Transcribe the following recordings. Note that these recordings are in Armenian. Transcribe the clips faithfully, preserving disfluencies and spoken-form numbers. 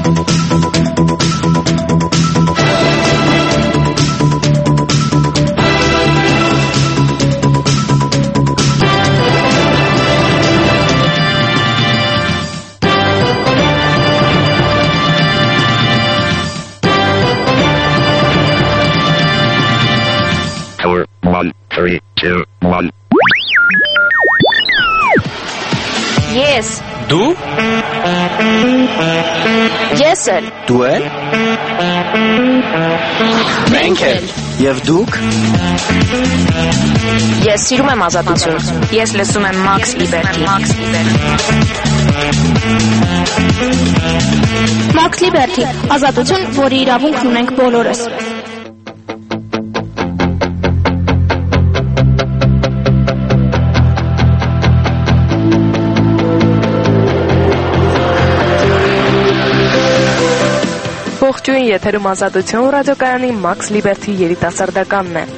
Three, two, one. Yes. Du? Yes, sir. Դու ե՞լ։ Մենք էլ։ Եվ դուք։ Ես սիրում եմ ազատություն։ Ես լսում եմ Max Liberty։ Max Liberty։ Max Liberty, ազատություն, որի իրավունքն ունենք բոլորս։ Ողջույն, եթերում ազատություն ռադիոկայանի Max Liberty երիտասարդականն է։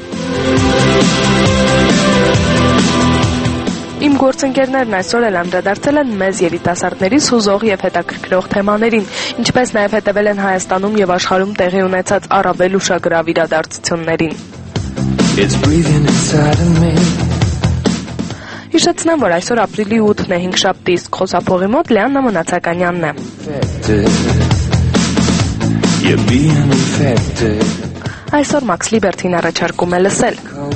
Իմ գործընկերներն այսօր էլ անդրադարձել են մեզ երիտասարդների սուզող եւ հետաքրքրող թեմաներին, ինչպես նաեւ հետևել են Հայաստանում եւ աշխարհում տեղի ունեցած առավել ուշագրավ իրադարձություններին։ Հիշեցնեմ, որ այսօր ապրիլի ութն է, հինգշաբթի, իսկ խոսափողի մոտ Լեաննա Մնացականյանն է։ Այսօր Max Liberty-ն առաջարկում է լսել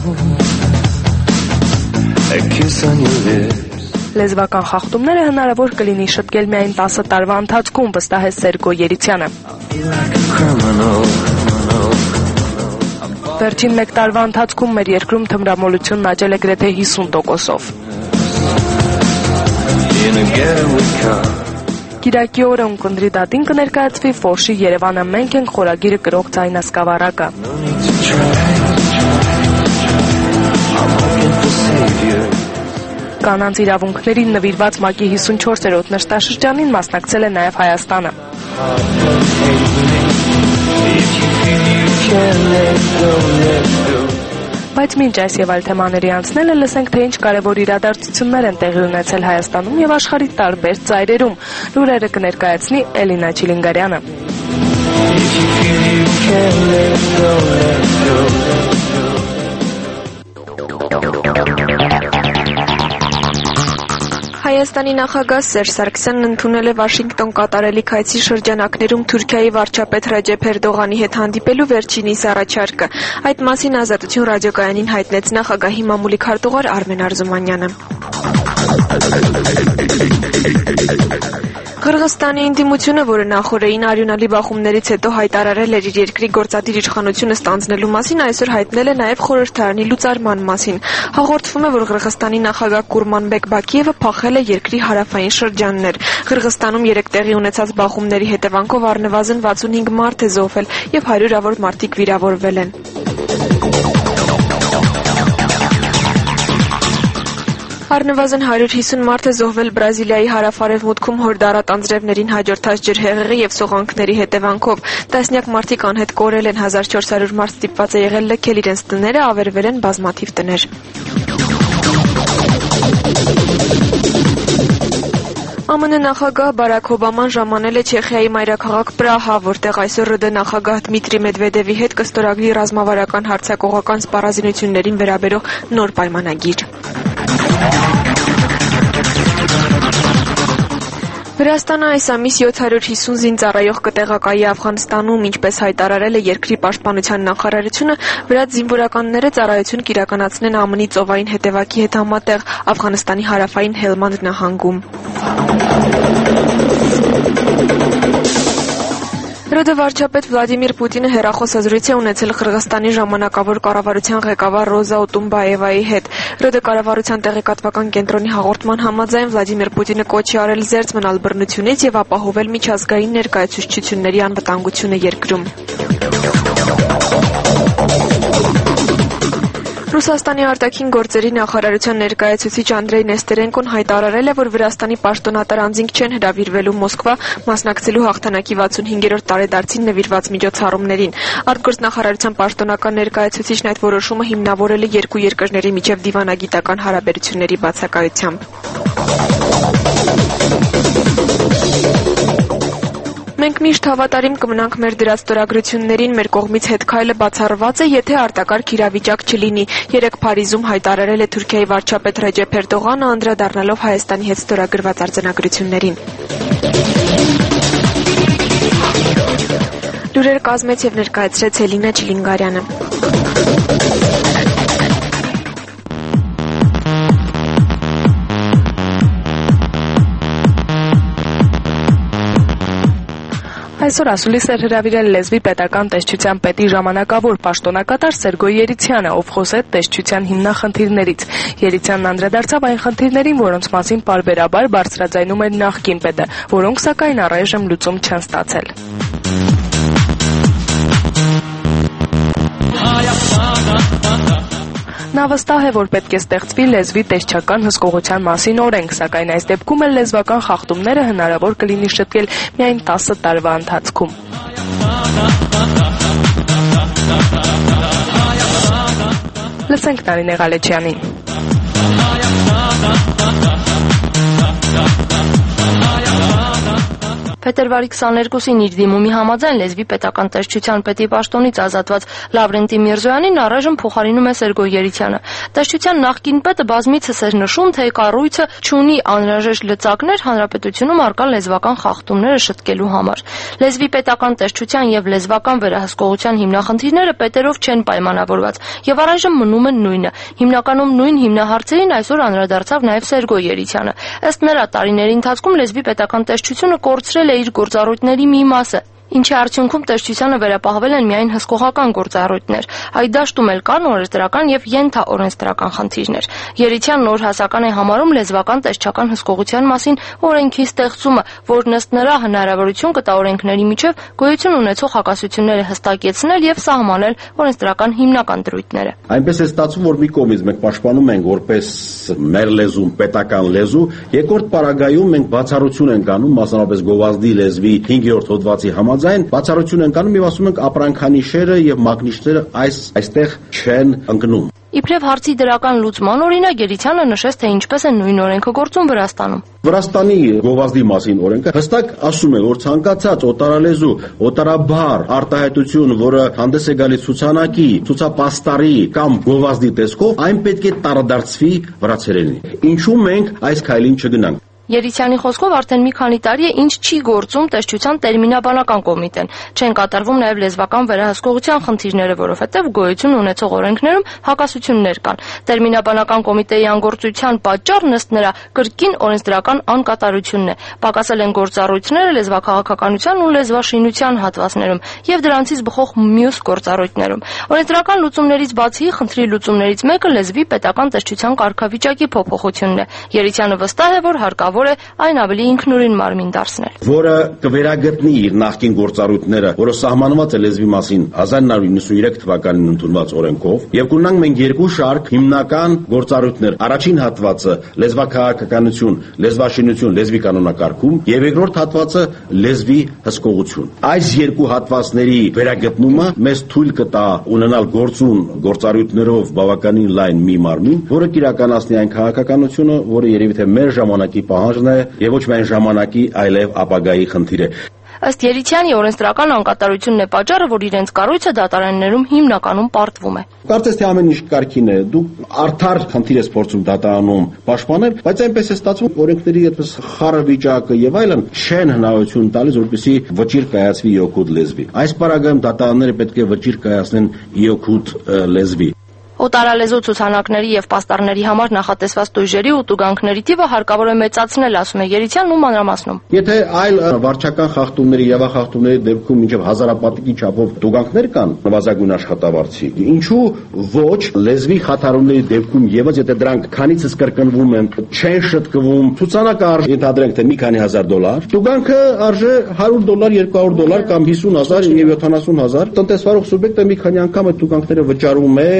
լեզվական խախտումները հնարավոր կլինի շտկել միայն տասը տարվա ընթացքում, վստահեց Սերգո Երիցյանը։ Վերջին մեկ տարվա ընթացքում մեր երկրում թմրամոլությունն աճել է գրեթե հիսուն տոկոսով։ Կիրակի օրը ունկնդրի դատին կներկայացվի Ֆոշի Երևանը մենք ենք խորագիրը կրող ձայնասկավառակը։ Կանանց իրավունքներին նվիրված ՄԱԿ-ի հիսունչորսերորդ նշտաշրջանին մասնակցել է նաև Հայաստանը։ Բայց մինչ այս եւ այլ թեմաների անցնելը լսենք, թե ինչ կարևոր իրադարձություններ են տեղի ունեցել Հայաստանում եւ աշխարհի տարբեր ծայրերում։ Լուրերը կներկայացնի Էլինա Չիլինգարյանը։ Հայաստանի նախագահ Սերժ Սարգսյանն ընդունել է Վաշինգտոն կատարելիք այցի շրջանակներում Թուրքիայի վարչապետ Ռեջեփ Էրդողանի հետ հանդիպելու վերջինիս առաջարկը։ Այդ մասին Ազատություն ռադիոկայանին հայտնեց նախագահի մամուլի քարտուղար Արմեն Արզումանյանը։ Կրղստանի ինդիմությունը, որը նախորդին արյունալի բախումներից հետո հայտարարել էր իր երկրի գործադիր իշխանությունը ստանձնելու մասին, այսօր հայտնել է նաև խորհրդարանի լուծարման մասին։ Հաղորդվում է, որ Կրղստանի նախագահ Կուրմանբեկ Բաքիևը փախել է երկրի հարավային շրջաններ։ Կրղստանում երեք տեղի ունեցած բախումների հետևանքով առնվազն վաթսունհինգ մարդ է զոհվել եւ հարյուրավոր մարդիկ վիրավորվել են։ Առնվազն հարյուր հիսուն մարդ է զոհվել Բրազիլիայի հարավ-արևմուտքում հորդառատ անձրևներին հաջորդած ջրհեղեղի եւ սողանքների հետևանքով։ Տասնյակ մարդիկ անհետ կորել են, հազար չորս հարյուր մարդ ստիպված է եղել լքել իրենց տները, ավերվել են բազմաթիվ տներ։ ԱՄՆ նախագահ Բարաք Օբաման ժամանել է Չեխիայի մայրաքաղաք Պրահա, որտեղ այսօր ՌԴ նախագահ Դմիտրի Մեդվեդևի հետ կստորագրի ռազմավարական հարձակողական սպառազինություններին վերաբերող նոր պայմանագիր։ Վրաստանը այս ամիս յոթ հարյուր հիսուն զինծառայող կտեղակայի Աֆղանստանում, ինչպես հայտարարել է երկրի պաշտպանության նախարարությունը, վրաց զինվորականները ծառայություն կիրականացնեն ԱՄՆ-ի ծովային հետևակի հետ համատեղ Աֆղանստանի հարավային Հելմանդ նահանգում։ ՌԴ վարչապետ Վլադիմիր Պուտինը հեռախոսազրույց է ունեցել Կրղստանի ժամանակավոր կառավարության ղեկավար Ռոզա Օտունբաևայի հետ։ ՌԴ կառավարության տեղեկատվական կենտրոնի հաղորդման համաձայն Վլադիմիր Պուտինը կոչ է արել զերծ մնալ բռնությունից եւ ապահովել միջազգային ներկայացուցչությունների անվտանգությունը երկրում։ Ռուսաստանի արտաքին գործերի նախարարության ներկայացուցիչ Անդրեյ Նեստերենկոն հայտարարել է, որ Վրաստանի պաշտոնատար անձինք չեն հրավիրվելու Մոսկվա մասնակցելու հաղթանակի վաթսունհինգերորդ տարեդարձին նվիրված միջոցառումներին։ Արտգործնախարարության պաշտոնական ներկայացուցիչն այդ որոշումը հիմնավորել է երկու երկրների միջև դիվանագիտական հարաբերությունների բացակայությամբ։ Մենք միշտ հավատարիմ կմնանք մեր դրած ստորագրություններին, մեր կողմից հետ քայլը բացառված է, եթե արտակարգ իրավիճակ չլինի։ Երեկ Փարիզում հայտարարել է Թուրքիայի վարչապետ Ռեջեփ Էրդողանը, անդրադառնալով Հայաստանի հետ ստորագրված արձանագրություններին։ Լուրեր կազմեց եւ ներկայացրեց Էլինա Չիլինգարյանը։ Այսօր ասուլիս էր հրավիրել լեզվի պետական տեսչության պետի ժամանակավոր պաշտոնակատար Սերգոյ Երիցյանը, ով խոսեց տեսչության հիմնախնդիրներից։ Երիցյանն անդրադարձավ այն խնդիրներին, որոնց մասին պարբերաբար բարձրաձայնում էր նախկին պետը, որոնք սակայն առայժմ լուծում չեն ստացել։ Նա վստահ է, որ պետք է ստեղծվի լեզվի տեսչական հսկողության մասին օրենք, սակայն այս դեպքում էլ լեզվական խախտումները հնարավոր կլինի շտկել միայն տասը տարվա ընթացքում։ Լսենք Նարինե Ղալեչյանին։ Փետրվարի քսաներկուսին իր դիմումի համաձայն լեզվի պետական տեսչության պետի պաշտոնից ազատված Լավրենտի Միրզոյանին առայժմ փոխարինում է Սերգոյ Երիցյանը։ Տեսչության նախկին պետը բազմիցս էր նշում, թե կառույցը չունի անհրաժեշտ լծակներ հանրապետությունում առկա լեզվական խախտումները շտկելու համար։ Լեզվի պետական տեսչության եւ լեզվական վերահսկողության հիմնախնդիրները պետերով չեն պայմանավորված եւ առայժմ մնում են նույնը։ Հիմնականում նույն հիմնահարցերին այսօր անդրադարձավ նաեւ Սերգոյ Երիցյանը։ Ըստ նրա, տարիների ընթացքում լեզվի պետական տեսչությունը կորցրել է իր գործառույթների մի մասը, ինչի արդյունքում տեսչությանը վերապահվել են միայն հսկողական գործառույթներ։ Այդ դաշտում էլ կան օրենսդրական եւ ենթաօրենսդրական խնդիրներ։ Երիցյանն նոր հասական է համարում լեզվական տեսչական հսկողության մասին օրենքի ստեղծումը, որն ըստ նրա հնարավորություն կտա օրենքների միջև գոյություն ունեցող հակասությունները հստակեցնել եւ սահմանել օրենսդրական հիմնական դրույթները։ Այնպես է ստացվում, որ մի կողմից մենք պաշտպանում ենք որպես մեր լեզուն պետական լեզու, երկրորդ պարագայում մենք բացառություն ենք անում, մասնավորապես գովազդի լեզվի հինգերորդ հոդվածի համաձայն բացառություն ենք անում եւ ասում ենք ապրանքանիշերը եւ մագնիշները այս այստեղ չեն ընկնում։ Իբրև հարցի դրական լուծման օրինակ Երիցյանը նշեց, թե ինչպես է նույն օրենքը գործում Վրաստանում։ Վրաստանի գովազդի մասին օրենքը հստակ ասում է, որ ցանկացած օտարալեզու, օտարաբար արտահայտություն, որը հանդես է գալիս ցուցանակի, ցուցապաստառի կամ գովազդի տեսքով, այն պետք է տարադարձվի վրացերենին։ Ինչու մենք այս քայլին չգնանք։ Երիցյանի խոսքով արդեն մի քանի տարի է ինչ չի գործում տեսչության տերմինաբանական կոմիտեն։ Չեն կատարվում նաև լեզվական վերահսկողության խնդիրները, որովհետև գոյություն ունեցող օրենքներում հակասություններ կան։ Տերմինաբանական կոմիտեի անգործության պատճառն ըստ նրա կրկին օրենսդրական անկատարությունն է։ Պակասել են գործառույթները լեզվաքաղաքականության ու լեզվաշինության հատվածներում եւ դրանցից բխող մյուս գործառույթներում։ Օրենսդրական լուծումներից բացի խնդրի լուծումներից մեկը լեզվի պետական տեսչության կարգավիճակի փոփոխությունն է։ Երիցյանը վստահ է, որ հարկավոր է այն ավելի ինքնուրույն մարմին դարձնել, որը կվերագտնի իր նախկին գործառույթները, որը սահմանված է լեզվի մասին հազար նոր նվեցանուց թվականին ընդունված օրենքով, եւ կունենանք մենք երկու շարք հիմնական գործառույթներ։ Առաջին հատվածը լեզվաքաղաքականություն, լեզվաշինություն, լեզվի կանոնակարգում եւ երկրորդ հատվածը լեզվի հսկողություն։ Այս երկու հատվածների վերագտնումը մեզ թույլ կտա ունենալ գործուն գործառույթներով բավականին լայն մի մարմին, որը կիրականացնի այն քաղաքականությունը, որը երևի թե մեր ժամանակի պահանջն է եւ ոչ միայն ժամանակի, այլև ապագայի խնդիր է։ Ըստ Երիցյանի օրենսդրական անկատարությունն է պատճառը, որ իրենց կառույցը դատարաններում հիմնականում պարտվում է։ Կարծես թե ամեն ինչ կարգին է, դուք արդար խնդիր ես փորձում դատարանում պաշտպանել, բայց այնպես է ստացվում, օրենքների այդպես խառը վիճակը եւ այլն չեն հնարավորություն տալիս, որպեսզի վճիռ կայացվի իօքուտ լեզվի։ Այս պարագայում դատարանները պետք է վճիռ կայացնեն իօքուտ լեզվի։ Օտարալեզու ցուցանակների եւ պաստառների համար նախատեսված տույժերի ու տուգանքների թիվը հարկավոր է մեծացնել, ասում է Երիցյանն ու մանրամասնում։ Եթե այլ վարչական խախտումների եւ խախտումների դեպքում մինչեւ հազարապատիկի չափով տուգանքներ կան նվազագույն աշխատավարձի, ինչու ոչ լեզվի խաթարումների դեպքում եւս եթե դրանք քանիցս կրկնվում են, չեն շտկվում, ցուցանակը արժի ենթադրենք թե մի քանի հազար դոլար, տուգանքը արժե հարյուր դոլար, երկու հարյուր դոլար կամ հիսուն հազար եւ յոթանասուն հազար, տնտեսվարող սուբյեկտը մի քանի անգամ այդ տուգանքները վճարում է եւ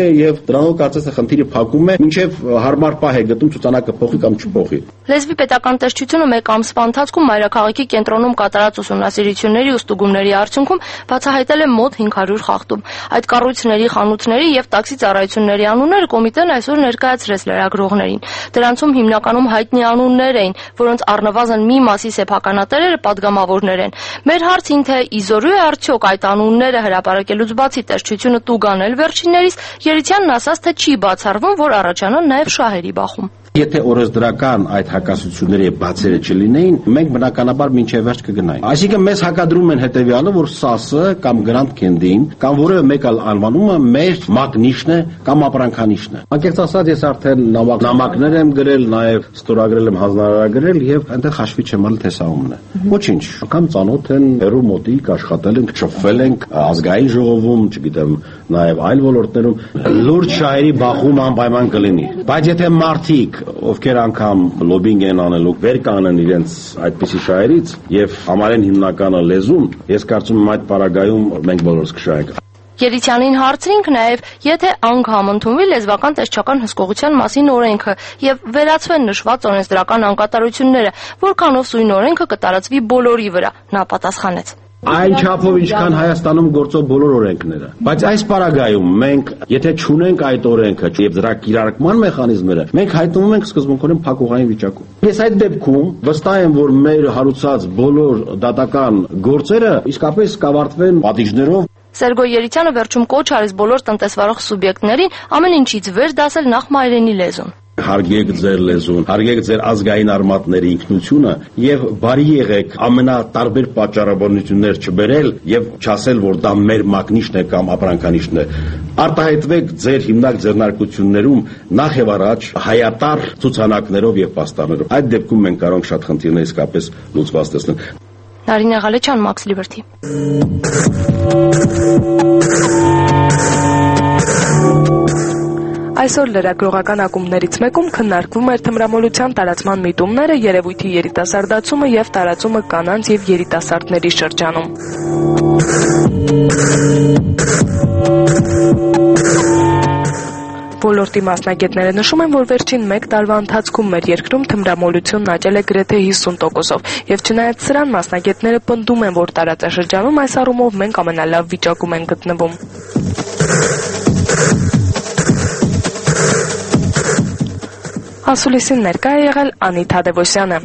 դրանով կարծես թե խնդիրը փակում է, մինչև հարմար պահ է գտնում ցուցանակը փոխի կամ չփոխի։ Լեզվի պետական տեսչությունը մեկ ամսվա ընթացքում մայրաքաղաքի կենտրոնում կատարած ուսումնասիրությունների ու ստուգումների արդյունքում բացահայտել է մոտ հինգ հարյուր խախտում։ Այդ կառույցների, խանութների եւ տաքսի ծառայությունների անունները կոմիտեն այսօր ներկայացրեց լրագրողներին։ Դրանցում հիմնականում հայտնի անուններ էին, որոնց առնվազն մի մասի սեփականատերերը падգամավորներ են։ Մեր հարցին, թե իզորու է արդյոք այդ անունները հրապարակելուց բացի տեսչությունը տուգանել վերջիններից, Երիցյանն ասաց, թե չի բացառվում, որ առաջանան նաեւ շահերի բախում։ Եթե օրենսդրական այդ հակասությունների բացերը չլինեին, մենք բնականաբար մինչև վերջ կգնայինք։ Այսինքն մեզ հակադրում են հետևյալը, որ ՍԱՍ-ը կամ Grand Candy-ին կամ որևէ մեկ այլ անվանումը մեր մակնիշն է կամ ապրանքանիշն է։ Անկեղծ ասած, ես արդեն նամակներ եմ գրել, նաև ստորագրել եմ հանձնարարագրել եւ այնտեղ հաշվի չեմ առել թե սա ումն է։ Ոչինչ, անգամ ծանոթ են, հերո մոտիկ աշխատել ենք, շփվել ենք ազգային ժողովում, չգիտեմ, նաև այլ ոլորտներում, լուրջ շահերի բախում անպայման կլինի։ Բայց եթե մարդիկ ովքեր անգամ լոբինգ են անելու, վեր կանեն իրենց այդպիսի շահերից եւ համարեն հիմնականը լեզուն, ես կարծում եմ այդ պարագայում մենք բոլորս կշահենք։ Երիցյանին հարցրինք նաև, եթե անգամ ընդունվի լեզվական տեսչական հսկողության մասին օրենքը եւ վերացվեն նշված օրենսդրական անկատարությունները, որքանով սույն օրենքը կտարածվի բոլորի վրա, նա պատասխանեց. Այն չափով ինչքան Հայաստանում գործող բոլոր օրենքները, բայց այս պարագայում մենք, եթե չունենք այդ օրենքը եւ դրա կիրարկման մեխանիզմները, մենք հայտնվում ենք սկզբունքորեն փակուղային վիճակում։ Ես այդ դեպքում վստահ եմ, որ մեր հարուցած բոլոր դատական գործերը իսկապես կավարտվեն պատիժներով։ Սերգոյ Երիցյանը վերջում կոչ արեց բոլոր տնտեսվարող սուբյեկտներին ամեն ինչից վեր դասել նախ մայրենի լեզուն։ Հարգեք ձեր լեզուն, հարգեք ձեր ազգային արմատների ինքնությունը եւ բարի եղեք ամենատարբեր պատճառաբանություններ չբերել եւ չասել, որ դա մեր մակնիշն է կամ ապրանքանիշն է։ Արտահայտվեք ձեր հիմնակ ձեռնարկություններում նախ եւ առաջ հայատար ցուցանակներով եւ պաստառներով։ Այդ դեպքում մենք կարող ենք շատ խնդիրներ իսկապես լուծված տեսնել։ Նարինե Ղալեչյան, Max Liberty։ Այսօր լրագրողական ակումբներից մեկում քննարկվում էր թմրամոլության տարածման միտումները, երևույթի երիտասարդացումը եւ տարածումը կանանց եւ երիտասարդների շրջանում։ Ոլորտի մասնագետները նշում են, որ վերջին մեկ տարվա ընթացքում մեր երկրում թմրամոլությունն աճել է գրեթե հիսուն տոկոսով, եւ չնայած սրան մասնագետները պնդում են, որ տարածաշրջանում այս առումով մենք ամենալավ վիճակում ենք գտնվում։ Ասուլիսին ներկա է եղել Անի Թադևոսյանը։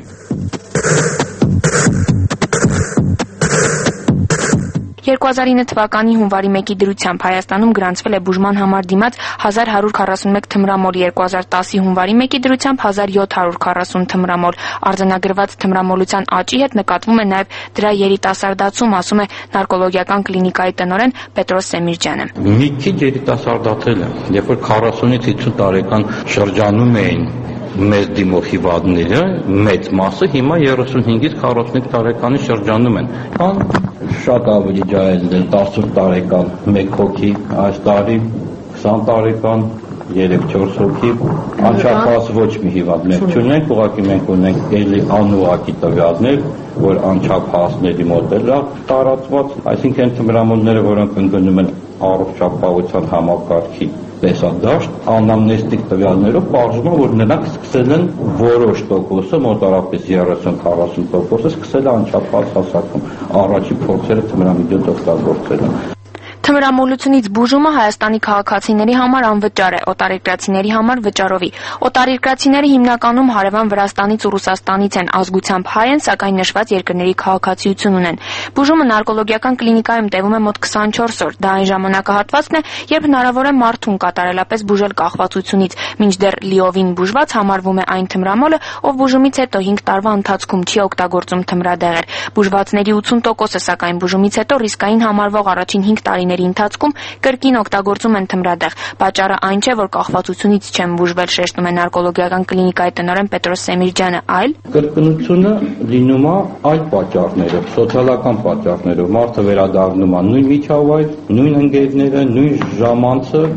երկու հազար ինը թվականի հունվարի մեկի դրությամբ Հայաստանում գրանցվել է բուժման համար դիմաց հազար հարյուր քառասունմեկ թմրամոլ, երկու հազար տասի հունվարի մեկի դրությամբ հազար յոթ հարյուր քառասուն թմրամոլ։ Արձանագրված թմրամոլության աճի հետ նկատվում է նաև դրա երիտասարդացում, ասում է նարկոլոգիական կլինիկայի տնօրեն Պետրոս Սեմիրջյանը։ Մի քիչ երիտասարդացել է, երբ որ քառասունից հիսուն տարեկան շրջանում էին մեծ դիմող հիվանդները, մեծ մասը հիմա երեսունհինգից քառասունհինգ տարեկանի շրջանում են։ Կան շատ ավելի ջահելներ, տասնութ տարեկան, մեկ հոգի, այս տարի քսան տարեկան, երեք-չորս հոգի, անչափահաս ոչ մի հիվանդ մենք չունենք, ուղղակի մենք ունենք էլի անուղղակի տվյալներ, որ անչափահասների մոտ է տարածված, այսինքն թմրամոլները, որոնք ընկնում են առողջապահության համակարգի տեսադաշտ, անամնեստիկ տվյալներով պարզվում է, որ նրանք սկսել են որոշ տոկոսը, մոտարապես երեսուն-քառասուն տոկոսը սկսել է անչափահաս հասակում, առաջի փորձերը թմրամիջոց օգտագործել են։ Թմրամոլությունից բուժումը Հայաստանի քաղաքացիների համար անվճար է, օտարերկրացիների համար վճարովի։ Օտարերկրացիները հիմնականում հարևան Վրաստանից ու Ռուսաստանից են, ազգությամբ հայ են, սակայն նշված երկրների քաղաքացիություն ունեն։ Բուժումը նարկոլոգիական կլինիկայում տևում է մոտ քսանչորս օր։ Դա այն ժամանակահատվածն է, երբ հնարավոր է մարդուն կատարելապես բուժել կախվածությունից, մինչդեռ լիովին բուժված համարվում է այն թմրամոլը, ով բուժումից հետո հինգ տարվա ընթացքում չի օգտագործում թմրադեղեր։ Բուժվածների ութսուն տոկոսը, սակայն բուժումից հետո ռիսկային համարվող առաջին հինգ տարիների ընթացքում կրկին օգտագործում են թմրադեղ։ Պատճառը այն չէ, որ կախվածությունից չեն բուժվել, շեշտում է նարկոլոգիական կլինիկայի տնօրեն Պետրոս Սեմիրջյանը, այլ կրկնությունը լինում է այլ պատճառներով, սոցիալական պատճառներով, մարդը վերադառնում է նույն միջավայր, նույն ընկերները, նույն ժամանցը։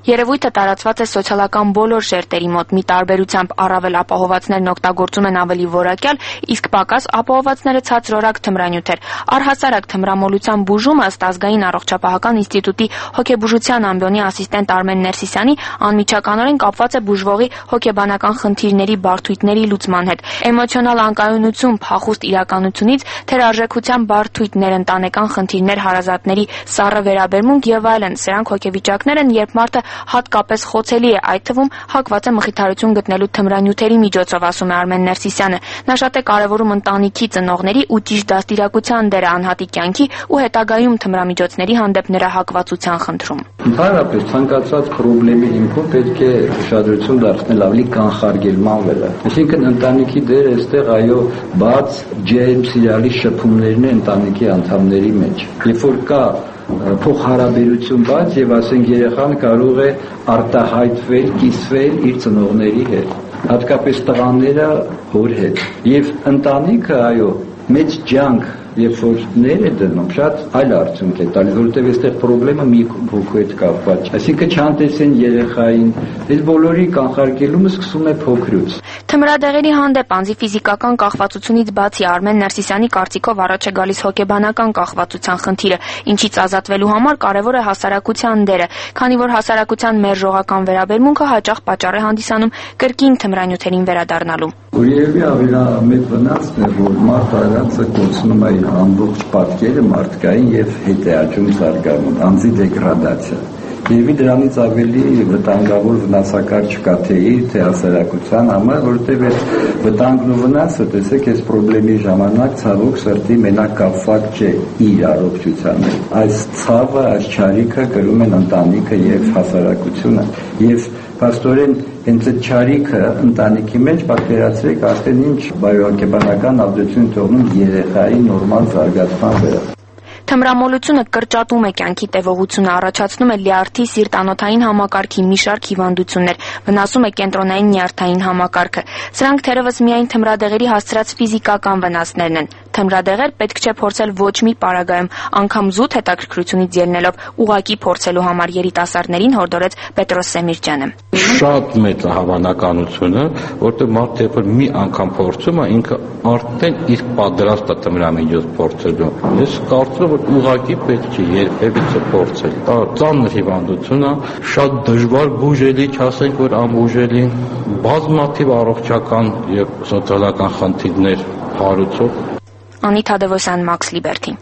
Երևույթը տարածված է սոցիալական բոլոր շերտերի մոտ, մի տարբերությամբ առավել ապահովվածներն օգտագործում են ավելի որակյալ, իսկ պակաս ապահովվածները ցածրորակ թմրանյութեր։ Առհասարակ թմրամոլության բուժումը ըստ Ազգային առողջապահական ինստիտուտի հոգեբուժության ամբիոնի ասիստենտ Արմեն Ներսիսյանի անմիջականորեն կապված է բուժվողի հոգեբանական խնդիրների բարդույթների լուծման հետ։ Էմոցիոնալ անկայունություն, փախուստ իրականությունից, թերարժեքության բարդույթներ, ընտանեկան խնդիրներ, հարազատների սառը վերաբերմունք եւ այլն։ Սրանք հոգեվիճակներ են, երբ մարդը հատկապես խոցելի է, այդ թվում հակված է մխիթարություն գտնելու թմրանյութերի միջոցով, ասում է Արմեն Ներսիսյանը։ Նա շատ է կարևորում ընտանիքի ծնողների ու ճիշտ դաստիարակության դերը անհատի կյանքի ու հետագայում թմրամիջոցների հանդեպ նրա հակվածության խնդրում։ Ընդհանրապես ցանկացած խնդրի հիմքում պետք է ուշադրություն դարձնել ավելի կանխարգելման վրա։ Այսինքն ընտանիքի դերը այստեղ այո բաց ջերմ սիրալի շփումներն են ընտանիքի անդամների մեջ։ Երբ որ կա փոխհարաբերություն բաց եւ ասենք երեխան կարող է արտահայտվել, կիսվել իր ծնողների հետ, հատկապես տղաները հոր հետ։ Եվ ընտանիքը այո մեծ ջանք երբ որ ներ է դնում, շատ այլ արդյունք է տալիս, որովհետև այստեղ խնդրեմը մի հոգու հետ կապված։ Այսինքն չհանդեսեն երեխային, այս բոլորի կանխարգելումը սկսում է փոքրուց։ Թմրադեղերի հանդեպ անձի ֆիզիկական կախվածությունից բացի Արմեն Ներսիսյանի կարծիքով առաջ է գալիս հոգեբանական կախվածության խնդիրը, ինչից ազատվելու համար կարևոր է հասարակության դերը, քանի որ հասարակության մերժողական վերաբերմունքը հաճախ պատճառ է հանդիսանում կրկին թմրանյութերին վերադառնալու։ Որևէ ավելամետ վնասն է, որ մարդ արածը կորցնում է ամբողջ պատկերը մարդկային եւ հետ է աճում զարգանում, անձի դեգրադացիա։ Եվ դրանից ավելի վտանգավոր վնասակար չկա թե իր, թե հասարակության համար, որովհետև այդ վտանգն ու վնասը, տեսեք, այս խնդրի ժամանակ ցավոք սրտի մենակ կապված չէ իր առողջության հետ։ Այս ցավը, այս չարիքը կրում են ընտանիքը եւ հասարակությունը։ Եվ փաստորեն հենց այդ չարիքը ընտանիքի մեջ պատկերացրեք արդեն ինչ բայոհոգեբանական ազդեցություն թողնում երեխայի նորմալ զարգացման վրա։ Թմրամոլությունը կրճատում է կյանքի տևողությունը, առաջացնում է լյարդի սիրտանոթային համակարգի մի շարք հիվանդություններ, վնասում է կենտրոնային նյարդային համակարգը։ Սրանք թերևս միայն թմրադեղերի հասցրած ֆիզիկական վնասներն են։ Թմրադեղեր պետք չէ փորձել ոչ մի պարագայում, անգամ զուտ հետաքրքրությունից ելնելով, ուղղակի փորձելու համար երիտասարդներին հորդորեց Պետրոս Սեմիրճյանը։ Շատ մեծ հավանականությունը, որտեղ մարդը երբ որ մի անգամ փորձում է, ինքը արդեն իսկ պատրաստ է թմրամիջոց փորձելու։ Ես կարծում եմ, որ ուղղակի պետք չէ երբևիցե փորձել։ Դա ծանր հիվանդություն է, շատ դժվար բուժելի, չասենք որ անբուժելի, բազմաթիվ առողջական եւ սոցիալական խնդիրներ հարուցող։ Անի Թադևոսյան, Մաքս Լիբերթի։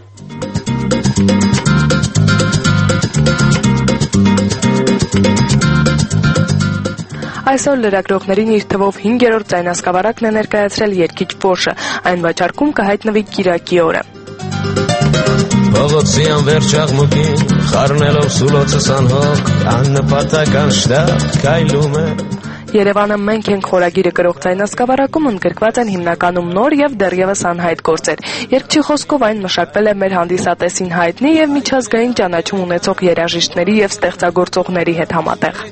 Այսօր լրագրողներին իր թվով հինգերորդ ձայնասկավառակն է ներկայացրել երգիչ Ֆոշը, այն վաճառքում կհայտնվի կիրակի օրը։ Փողոցի անվերջ աղմուկին, խառնելով սուլոցս անհոգ, աննպատակ անշտապ քայլում է։ Երևանը մենք ենք խորագիրը կրող ձայնասկավառակում ընդգրկված են հիմնականում նոր եւ դեռևս անհայտ գործեր։ Երգչի խոսքով այն մշակվել է մեր հանդիսատեսին հայտնի եւ միջազգային ճանաչում ունեցող երաժիշտների եւ ստեղծագործողների հետ համատեղ։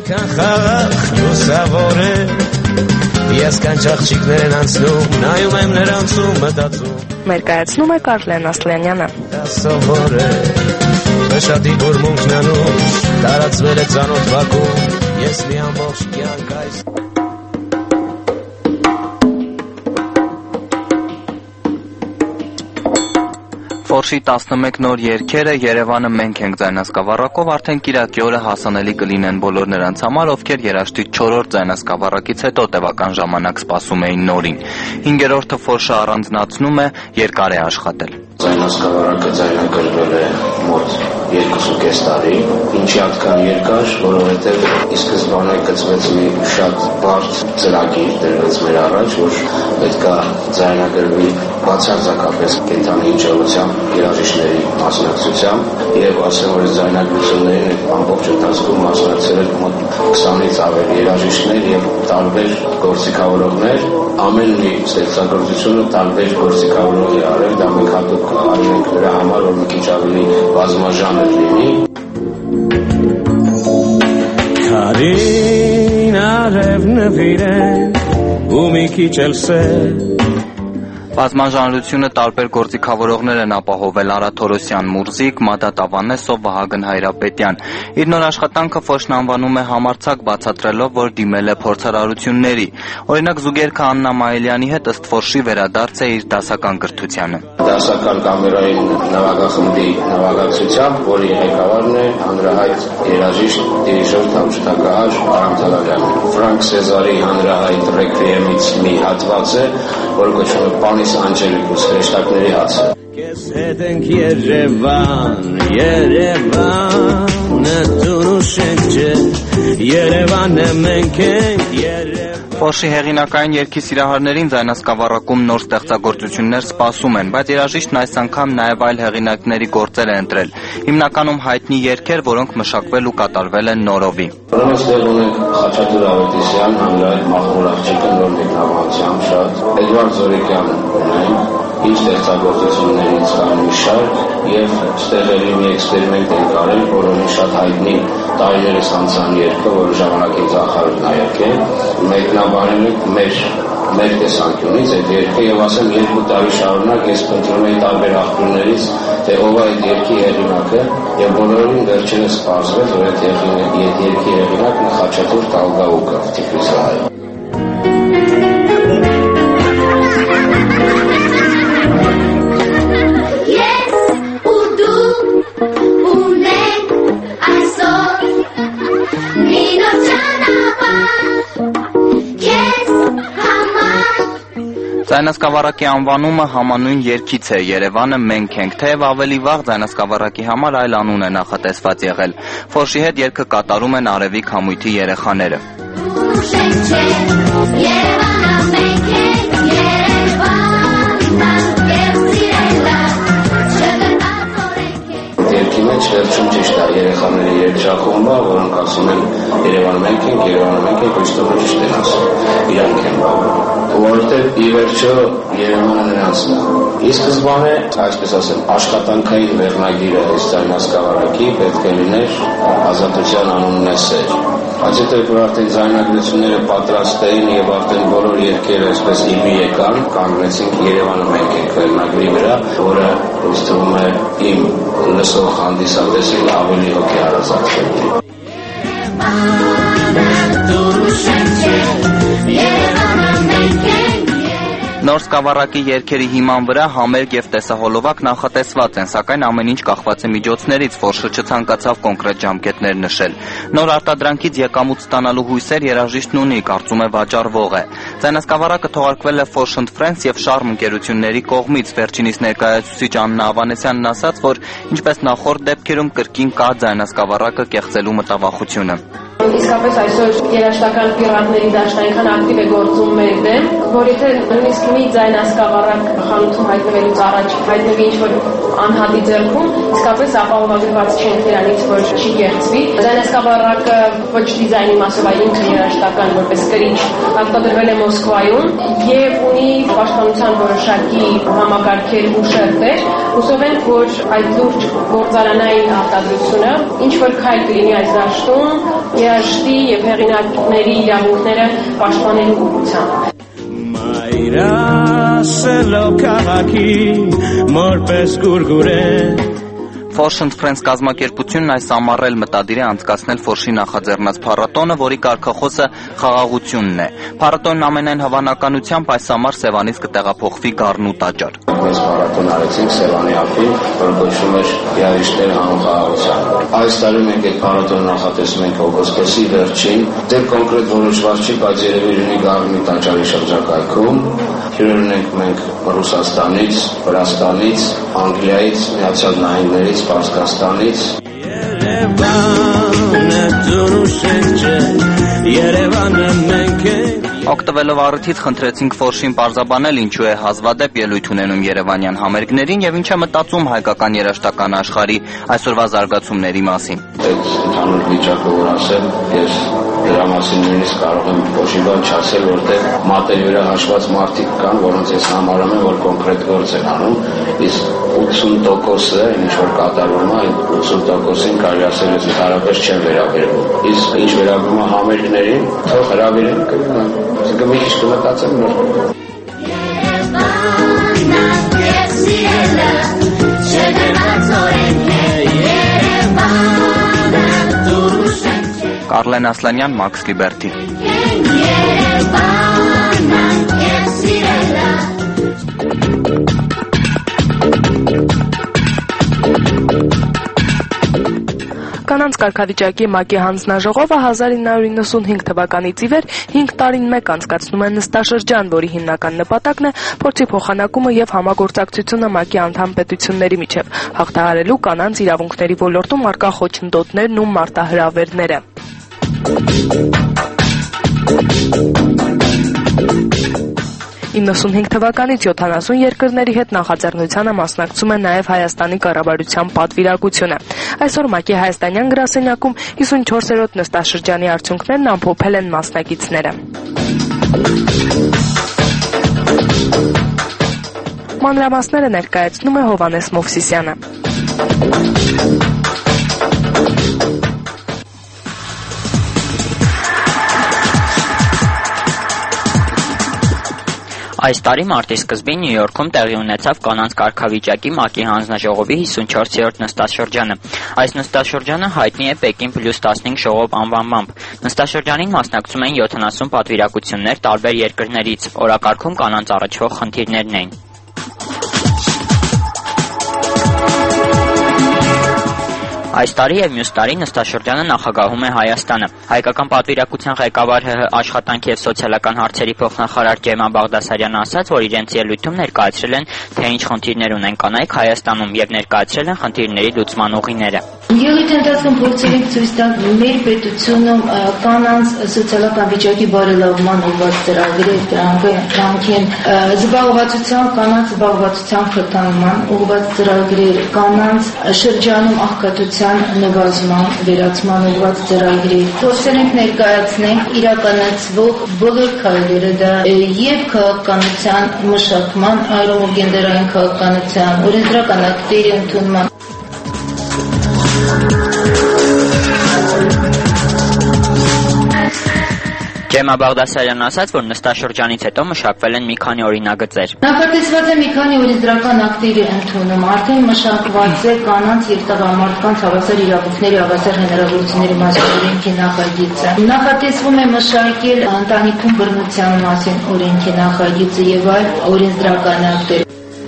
Ես կանչ աղջիկներ են անցնում, նայում եմ նրանցում մտածում։ Ներկայացնում է Կարլեն Ասլանյանը։ Սովոր է, վշատի բուրմունքն անում, տարածվել է ծանոթ վակում, ես մի ամբողջ կյանք այս։ Ֆորշի տասնմեկ նոր երգերը Երևանը մենք ենք ձայնասկավառակով արդեն կիրակի օրը հասանելի կլինեն բոլոր նրանց համար, ովքեր երաժշտի չորրորդ ձայնասկավառակից հետո տևական ժամանակ սպասում էին նորին։ Հինգերորդը Ֆորշը առանձնացնում է երկար է աշխատել։ Ձայնասկավառակը ձայնագրվել է մոտ երկուսուկես տարի, ինչի հատկան երկար, որովհետև ի սկզբանե գծվեց մի շատ բարդ ծրագիր դրվեց մեր առաջ, որ պետք է ձայնագրվի բացարձակապես կենտրոնի իջողությամբ երաժիշտների մասնակցությամբ եւ ասեմ որ ձայնագրություններին այդ ամբողջ ընթացքում մասնակցել են մոտ քսանից ավելի երաժիշտներ եւ տարբեր գործիքավորողներ, ամեն մի ստեղծագործությունը տարբեր գործիքավորողի արել, դա մենք հատուկ արել ենք դրա համար, որ մի քիչ ավելի բազմաժանր լինի։ Քարին արև նվիրեն ու մի քիչ էլ սեր Բազմաժանրությունը տարբեր գործիքավորողներ են ապահովել Արա Թորոսյան Մուրզիկ, Մադատ Ավանեսով, Վահագն Հայրապետյան։ Իր նոր աշխատանքը Ֆոշն անվանում է համարձակ, բացատրելով, որ դիմել է փորձարարությունների։ Օրինակ զուգերքը Աննա Մայիլյանի հետ ըստ Ֆոշի վերադարձ է իր դասական կրթությանը։ Դասական կամերային նվագախմբի նվագակցությամբ, որի ղեկավարն է հանրահայտ երաժիշտ դիրիժոր թավջութակահար Արամ Թալալյանը։ Ֆրանկ Սեզարի հանրահայտ ռեկվիեմից մի հատված է, որը կոչվում է Պանիս Անջելիկուս, հրեշտակների հացը։ Քեզ հետ ենք Երևան, Երևանը տունուշենք չէ, Երևանը մենք ենք, Երևան։ Ֆոշի հեղինակային երգի սիրահարներին ձայնասկավառակում նոր ստեղծագործություններ սպասում են, բայց երաժիշտն այս անգամ նաև այլ հեղինակների գործեր է ընտրել։ Հիմնականում հայտնի երգեր, որոնք մշակվել ու կատարվել են նորովի։ Ուրեմն ստեղ ունենք Խաչատուր Ավետիսյան, հանրահայտ Մախմուր աղջիկը նոր մեկնաբանությամբ շատ, Էդվարդ Զորիկյան ունենք, ինչ ստեղծագործություններից կան մի շարք եւ ստեղերի մի էքսպերիմենտ են կարել, որոնի շատ հայտնի տարիներս անցան երգը, որը ժամանակի ծախարն է եկել, մեկնաբանել ենք մեր մեր տեսանկյունից այդ երգը եւ ասեմ երկու տարի շարունակ ես փնտրում էի տարբեր աղբյուրներից, թե ով է այդ երգի հեղինակը եւ բոլորին վերջինս պարզվեց, որ այդ երգի հեղինակն Խաչատուր Տալգաուկը Թիֆլիսը։ Ձայնասկավառակի անվանումը համանուն երգից է, Երևանը մենք ենք, թեև ավելի վաղ ձայնասկավառակի համար այլ անուն է նախատեսված եղել։ Ֆոշի հետ երգը կատարում են Արևիկ համույթի երեխաները։ Երգի մեջ վերջում ճիշտ է երեխաների երգչախումբը, որոնք ասում են Երևանը մենք ենք, Երևանը մենք ենք, Քրիստոսը ճիշտ են ասում, իրանք են բաղում։ Որովհետև ի վերջո Երևանը նրանցն է։ Ի սկզբանե, այսպես ասեմ, աշխատանքային վերնագիրը այս ձայնասկավառակի պետք է լիներ ազատության անունն է սեր։ Բայց հետո որ արդեն ձայնագրությունները պատրաստ էին եւ արդեն բոլոր երգերը այսպես իմի եկան, կանգնեցինք Երևանը մենք ենք վերնագրի վրա, որը ինձ թվում է իմ լսող հանդիսատեսին ավելի հոգեհարազատվել։ Նոր սկավառակի երգերի հիման վրա համերգ եւ տեսահոլովակ նախատեսված են, սակայն ամեն ինչ կախված է միջոցներից, Ֆոշը չցանկացավ կոնկրետ ժամկետներ նշել։ Նոր արտադրանքից եկամուտ ստանալու հույսեր երաժիշտն ունի, կարծում է վաճառվող է։ Ձայնասկավառակը թողարկվել է Ֆոշ and Friends եւ Շարմ ընկերությունների կողմից։ Վերջինիս ներկայացուցիչ Աննա Ավանեսյանն ասաց, որ ինչպես նախորդ դեպքերում կրկին կա ձայնասկավառակը կեղծելու մտավախությունը։ Իսկապես այսօր երաժշտական պիրատների դաշտը այնքան ակտիվ է գործում մեր դեմ, որ եթե նույնիսկ մի ձայնասկավառակ խանութում հայտնվելուց առաջ հայտնվի ինչ-որ անհատի ձեռքում, իսկապես ապահովագրված չենք դրանից, որ չի կեղծվի։ Ձայնասկավառակը ոչ դիզայնի մասով, այլ ինքը երաժշտական որպես կրիչ արտադրվել է Մոսկվայում եւ ունի պաշտպանության որոշակի համակարգեր ու շերտեր։ Հուսով ենք, որ այդ լուրջ գործարանային արտադրությունը ինչ որ քայլ կլինի այս դաշտում երաժշտի եւ հեղինակների իրավունքները պաշտպանելու ուղղությամբ։ Մայրասելով քաղաքի մորպես գուրգուրեն Ֆոշ and Friends կազմակերպությունն այս ամառ էլ մտադիր է անցկացնել Ֆոշի նախաձեռնած փառատոնը, որի կարգախոսը խաղաղությունն է։ Փառատոնն ամենայն հավանականությամբ այս ամառ Սևանից կտեղափոխվի Գառնու տաճար։ Մեծ փառատոն արեցինք Սևանի ափին, որը կոչվում էր Երաժիշտներ հանուն խաղաղության։ Այս տարի մենք այդ փառատոնը նախատեսում ենք օգոստոսի վերջին, դեռ կոնկրետ որոշված չի, բայց երևի լինի Գառնու տաճարի շրջակայքում։ Հյուրեր ունենք մենք Ռուսաստանից, Վրաստանից, Անգլիայից, Միացյալ Նահանգներից, Պարսկաստանից։ Երևանը տունուշենք չէ, Երևանը մենք ենք։ Օգտվելով առիթից խնդրեցինք Ֆոշին պարզաբանել ինչու է հազվադեպ ելույթ ունենում երևանյան համերգներին եւ ինչ է մտածում հայկական երաժշտական աշխարհի այսօրվա զարգացումների մասին։ Այդ ընդհանուր վիճակը որ ասեմ, ես դրա մասին նույնիսկ կարող եմ Ֆոշի բան չասել, որտեղ մատերի վրա հաշված մարդիկ կան, որոնց ես համարում եմ, որ կոնկրետ գործ են անում, իսկ ութսուն տոկոսը ինչ որ կատարվում է, այդ ութսուն տոկոսին կարելի ասել ես հարաբերս չեն վերաբերվում։ Իսկ ինչ վերաբերում է համերգներին, թող հրավիրեն կգնան։ Իսկ մի քիչ կմտածեմ նոր։ Կարլեն Ասլանյան, Մաքս Լիբերթի։ Կանանց կարգավիճակի ՄԱԿ-ի հանձնաժողովը հազար ինը հարյուր իննսունհինգ թվականից ի վեր հինգ տարին մեկ անցկացնում է նստաշրջան, որի հիմնական նպատակն է փորձի փոխանակումը եւ համագործակցությունը ՄԱԿ-ի անդամ պետությունների միջեւ, հաղթահարելու կանանց իրավունքների ոլորտում առկա խոչընդոտներն ու մարտահրավերները։ իննսունհինգ թվականից յոթանասուն երկրների հետ նախաձեռնությանը մասնակցում է նաև Հայաստանի կառավարության պատվիրակությունը։ Այսօր ՄԱԿ-ի հայաստանյան գրասենյակում հիսունչորսերորդ նստաշրջանի արդյունքներն ամփոփել են մասնակիցները։ Մանրամասները ներկայացնում է Հովհաննես Մովսիսյանը։ Այս տարի մարտի սկզբին Նյու Յորքում տեղի ունեցավ կանանց կարգավիճակի ՄԱԿ-ի հանձնաժողովի հիսունչորսերորդ նստաշրջանը։ Այս նստաշրջանը հայտնի է Պեկին պլյուս տասնհինգ ժողով անվանմամբ։ Նստաշրջանին մասնակցում էին յոթանասուն պատվիրակություններ տարբեր երկրներից։ Օրակարգում կանանց առաջվող խնդիրներն էին։ Այս տարի եւ մյուս տարի նստաշրջանը նախագահում է Հայաստանը։ Հայկական պատվիրակության ղեկավար ՀՀ աշխատանքի եւ սոցիալական հարցերի փոխնախարար Ջեմա Բաղդասարյանը ասաց, որ իրենց ելույթում ներկայացրել են, թե ինչ խնդիրներ ունեն կանայք Հայաստանում եւ ներկայացրել են խնդիրների լուծման ուղիները։ Ելույթի ընթացքում փորձել ենք ցույց տալ մեր պետությունում կանանց սոցիալական վիճակի բարելավման ուղղված ծրագրեր, դրանք են զբաղվածության, կանանց զբաղվածության խթանման ուղղված ծրագրեր, կանանց շրջանում աղքատության նվազման, վերացման ուղղված ծրագրեր։ Փորձել ենք ներկայացնել իրականացվող բոլոր քայլերը, դա եւ քաղաքականության մշակման, այլոք գենդերային քաղաքականության, օրենսդրական ակտերի ընդունման։ Ջեմա Բաղդասարյանն ասաց, որ նստաշրջանից հետո մշակվել են մի քանի օրինագծեր։ Նախատեսված է մի քանի օրենսդրական ակտերի ընդունում, արդեն մշակված է կանանց եւ տղամարդկանց հավասար իրավունքների, հավասար հնարավորությունների մասին օրենքի նախագիծը։ Նախատեսվում է մշակել ընտանիքում բռնության մասին օրենքի նախագիծը եւ այլ օրենսդրական ակտեր։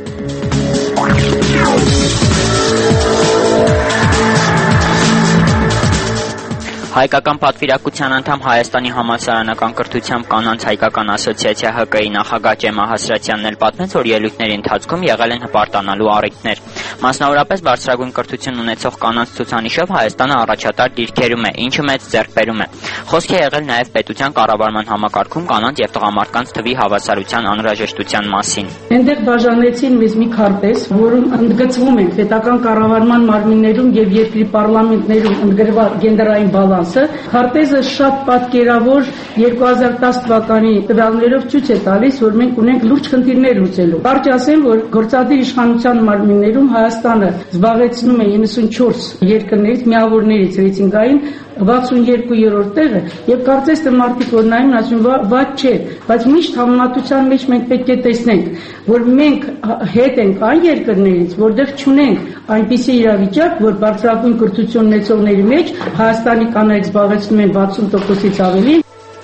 Հայկական պատվիրակության անդամ Հայաստանի համալսարանական կրթությամբ կանանց հայկական ասոցիացիա ՀԿ-ի նախագահ Ջեմա Հասրատյանն էլ պատմեց, որ ելույթների ընթացքում եղել են հպարտանալու առիթներ։ Մասնավորապես բարձրագույն կրթություն ունեցող կանանց ցուցանիշով Հայաստանը առաջատար դիրքերում է, ինչը մեծ ձեռքբերում է։ Խոսք է եղել նաև պետության կառավարման համակարգում կանանց եւ տղամարդկանց թվի հավասարության անհրաժեշտության մասին։ Այնտեղ բաժանեցին մեզ մի քարտեզ, որում ընդգծվում է պետական կառավարման մարմիններում եւ երկրի պարլամենտներում ընդգրկված գենդերային բալանսը։ Քարտեզը շատ պատկերավոր երկու հազար տասը թվականի տվյալներով ցույց է տալիս, որ մենք ունենք լուրջ խնդիրներ լուծելու։ Կարճ ասեմ, որ գործադիր իշխանության մարմիններում Հայաստանը զբաղեցնում է իննսունչորս երկրներից, միավորներից ռեյտինգային վաթսունյոթերորդ տեղը, եւ կարծես թե մարդիկ որ նայում ասում վատ չէ, բայց միշտ համեմատության մեջ մենք պետք է տեսնենք, որ մենք հետ ենք այն երկրներից, որտեղ չունենք այնպիսի իրավիճակ, որ բարձրագույն կրթություն ունեցողների մեջ Հայաստանի կանայք զբաղեցնում են վաթսուն տոկոսից ավելի։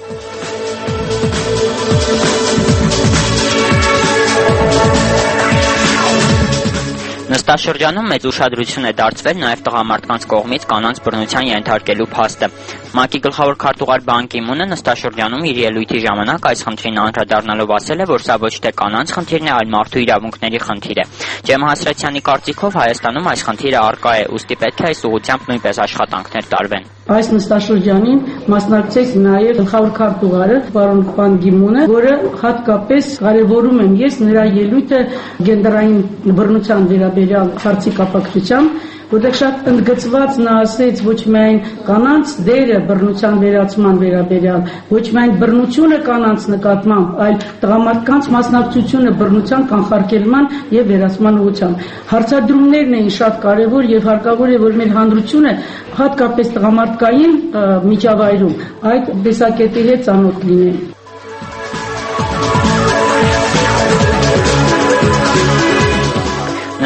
Նստաշրջանում մեծ ուշադրություն է դարձվել նաև տղամարդկանց կողմից կանանց բռնության ենթարկելու փաստը։ ՄԱԿ-ի գլխավոր քարտուղար Բան Կի Մունը նստաշրջանում իր ելույթի ժամանակ այս խնդրին անդրադառնալով ասել է, որ սա ոչ թե կանանց խնդիրն է, այլ մարդու իրավունքների խնդիր է։ Ջեմա Հասրատյանի կարծիքով Հայաստանում այս խնդիրը առկա է, ուստի պետք է այս ուղղությամբ նույնպես աշխատանքներ տարվեն։ Այս նստաշրջանին մասնակցեց նաև գլխավոր քարտուղարը պարոն Բան Կի Մունը, որը հատկապես կարևորում եմ ես նրա ելույթը գենդերային բռնության վերաբերյալ հարցի կապակցությամբ, որտեղ շատ ընդգծված նա ասեց ոչ միայն կանանց դերը բռնության վերացման վերաբերյալ, ոչ միայն բռնությունը կանանց նկատմամբ, այլ տղամարդկանց մասնակցությունը բռնության կանխարգելման եւ վերացման ուղղությամբ։ Հարցադրումներն էին շատ կարևոր եւ հարկավոր է, որ մեր հանրությունը հատկապես տղամարդկային միջավայրում այդ տեսակետի հետ ծանոթ լինեն։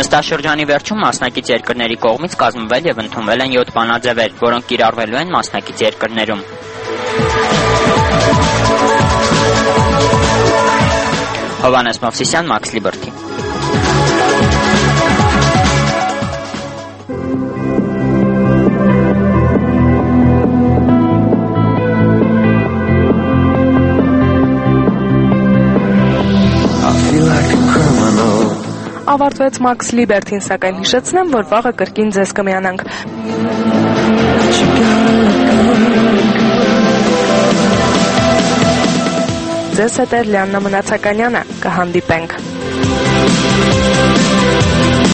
Նստաշրջանի վերջում մասնակից երկրների կողմից կազմվել եւ ընդունվել են յոթ բանաձևեր, որոնք կիրառվելու են մասնակից երկրներում։ Հովանես Մովսիսյան, Մաքս Լիբերթի։ Ավարտվեց Մաքս Լիբերթին, սակայն հիշեցնեմ, որ վաղը կրկին ձեզ կմիանանք։ Ձեզ հետ է Լիաննա Մնացականյանը, կհանդիպենք։